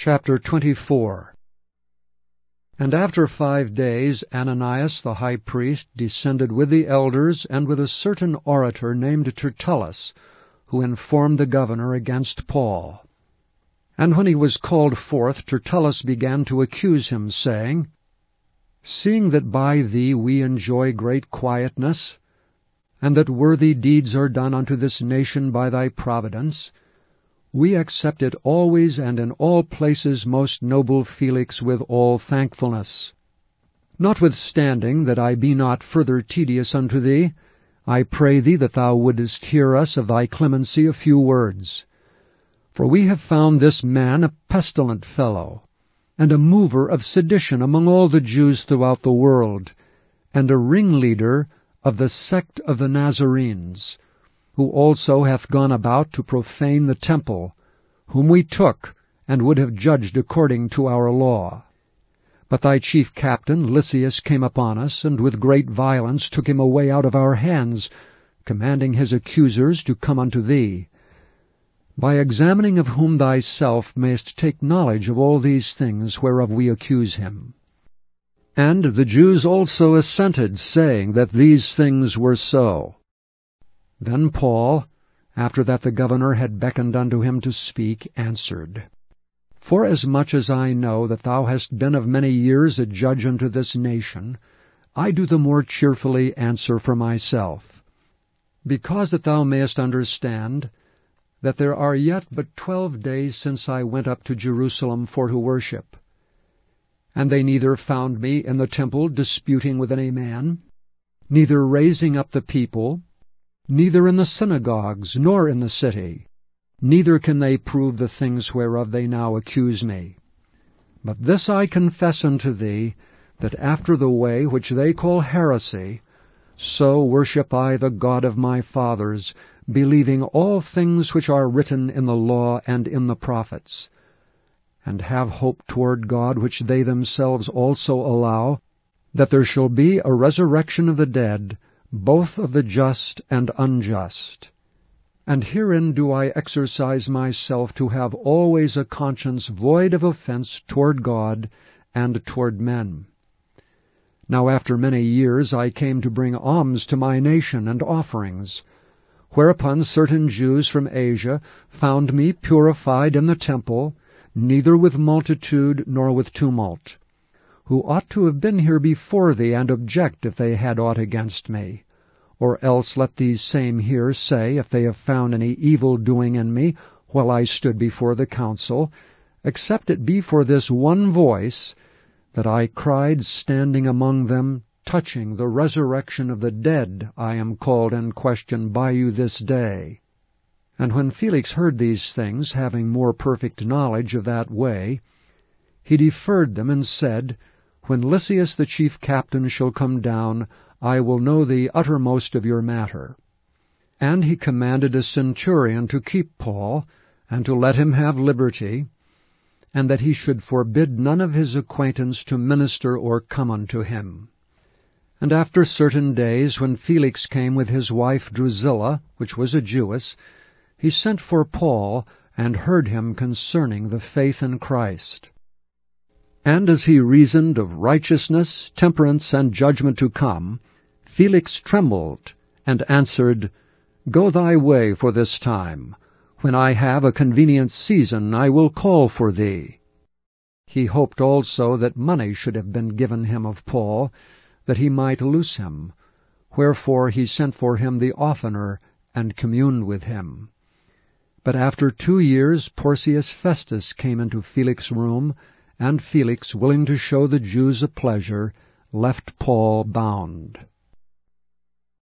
Chapter 24. And after 5 days Ananias the high priest descended with the elders and with a certain orator named Tertullus, who informed the governor against Paul. And when he was called forth, Tertullus began to accuse him, saying, Seeing that by thee we enjoy great quietness, and that worthy deeds are done unto this nation by thy providence, we accept it always and in all places, most noble Felix, with all thankfulness. Notwithstanding that I be not further tedious unto thee, I pray thee that thou wouldest hear us of thy clemency a few words. For we have found this man a pestilent fellow, and a mover of sedition among all the Jews throughout the world, and a ringleader of the sect of the Nazarenes, who also hath gone about to profane the temple, whom we took, and would have judged according to our law. But thy chief captain Lysias came upon us, and with great violence took him away out of our hands, commanding his accusers to come unto thee, by examining of whom thyself mayest take knowledge of all these things whereof we accuse him. And the Jews also assented, saying that these things were so. Then Paul, after that the governor had beckoned unto him to speak, answered, Forasmuch as I know that thou hast been of many years a judge unto this nation, I do the more cheerfully answer for myself, because that thou mayest understand that there are yet but 12 days since I went up to Jerusalem for to worship. And they neither found me in the temple disputing with any man, neither raising up the people, neither in the synagogues, nor in the city, neither can they prove the things whereof they now accuse me. But this I confess unto thee, that after the way which they call heresy, so worship I the God of my fathers, believing all things which are written in the law and in the prophets, and have hope toward God, which they themselves also allow, that there shall be a resurrection of the dead, both of the just and unjust. And herein do I exercise myself to have always a conscience void of offense toward God and toward men. Now after many years I came to bring alms to my nation and offerings, whereupon certain Jews from Asia found me purified in the temple, neither with multitude nor with tumult, who ought to have been here before thee, and object if they had aught against me. Or else let these same here say, if they have found any evil doing in me while I stood before the council, except it be for this one voice, that I cried standing among them, touching the resurrection of the dead, I am called in question by you this day. And when Felix heard these things, having more perfect knowledge of that way, he deferred them, and said, When Lysias the chief captain shall come down, I will know the uttermost of your matter. And he commanded a centurion to keep Paul, and to let him have liberty, and that he should forbid none of his acquaintance to minister or come unto him. And after certain days, when Felix came with his wife Drusilla, which was a Jewess, he sent for Paul, and heard him concerning the faith in Christ. And as he reasoned of righteousness, temperance, and judgment to come, Felix trembled, and answered, Go thy way for this time. When I have a convenient season, I will call for thee. He hoped also that money should have been given him of Paul, that he might loose him. Wherefore he sent for him the oftener, and communed with him. But after 2 years Porcius Festus came into Felix's room, and Felix, willing to show the Jews a pleasure, left Paul bound.